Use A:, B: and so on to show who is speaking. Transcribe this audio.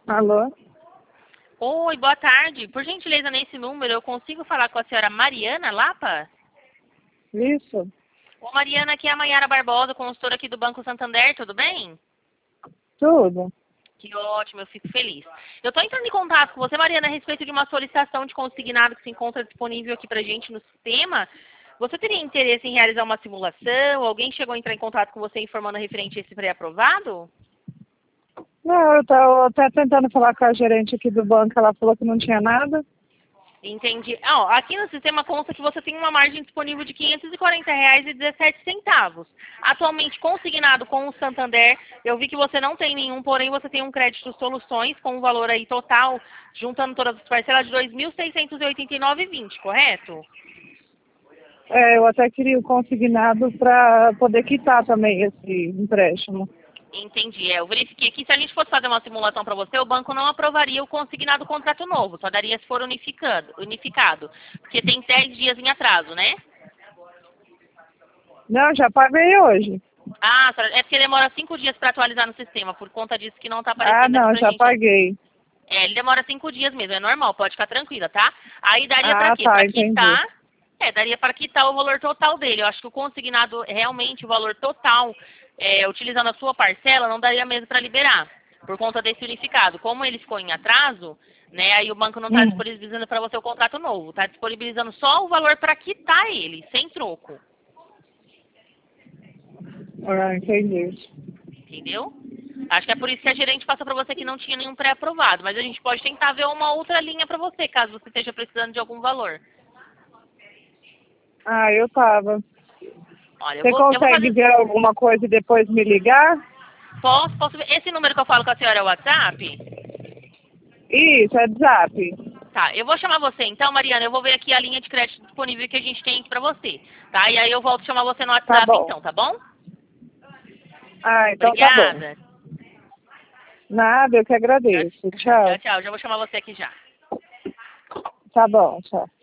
A: Alô?
B: Oi, boa tarde. Por gentileza, nesse número, eu consigo falar com a senhora Mariana Lapa?
A: Isso?
B: Ô, Mariana, aqui é a Mayara Barbosa, consultora aqui do Banco Santander, tudo bem?
A: Tudo?
B: Que ótimo, eu fico feliz. Eu estou entrando em contato com você, Mariana, a respeito de uma solicitação de consignado que se encontra disponível aqui pra gente no sistema. Você teria interesse em realizar uma simulação? Alguém chegou a entrar em contato com você informando referente a esse pré-aprovado?
A: Não, eu estava até tentando falar com a gerente aqui do banco, ela falou que não tinha nada.
B: Entendi. Aqui no sistema consta que você tem uma margem disponível de R$ 540,17. Atualmente consignado com o Santander, eu vi que você não tem nenhum, porém você tem um crédito soluções com um valor aí total, juntando todas as parcelas, de R$ 2.689,20, correto?
A: É, eu até queria o consignado para poder quitar também esse empréstimo.
B: Entendi. Eu verifiquei que se a gente fosse fazer uma simulação para você, o banco não aprovaria o consignado contrato novo, só daria se for unificado, porque tem 10 dias em atraso, né?
A: Não, já paguei hoje.
B: É porque demora 5 dias para atualizar no sistema, por conta disso que não está
A: Ah,
B: aparecendo aqui
A: não,
B: pra
A: já
B: gente.
A: paguei.
B: Ele demora 5 dias mesmo, é normal, pode ficar tranquila, tá? Aí daria para
A: Ah,
B: quê?
A: tá,
B: Para
A: entendi.
B: quitar, daria para quitar o valor total dele. Eu acho que o consignado, realmente, o valor total, utilizando a sua parcela, não daria mesmo para liberar, por conta desse unificado. Como ele ficou em atraso, né, aí o banco não está
A: Hum.
B: disponibilizando para você o contrato novo, está disponibilizando só o valor para quitar ele, sem troco,
A: Ah, entendi.
B: entendeu? Acho que é por isso que a gerente passou para você que não tinha nenhum pré-aprovado, mas a gente pode tentar ver uma outra linha para você, caso você esteja precisando de algum valor.
A: Ah, eu tava.
B: Olha,
A: Você
B: eu vou
A: consegue
B: fazer.
A: ver alguma coisa e depois me ligar?
B: Posso ver. Esse número que eu falo com a senhora é o WhatsApp?
A: Isso, é zap.
B: Tá, eu vou chamar você então, Mariana. Eu vou ver aqui a linha de crédito disponível que a gente tem aqui pra você. Tá? E aí eu volto a chamar você no
A: Tá
B: WhatsApp
A: bom.
B: então, tá bom?
A: Ah, então tá bom.
B: Obrigada.
A: Nada, eu que
B: Tchau,
A: agradeço.
B: tchau,
A: Tchau.
B: tchau. Já vou chamar você aqui já.
A: Tá bom, tchau.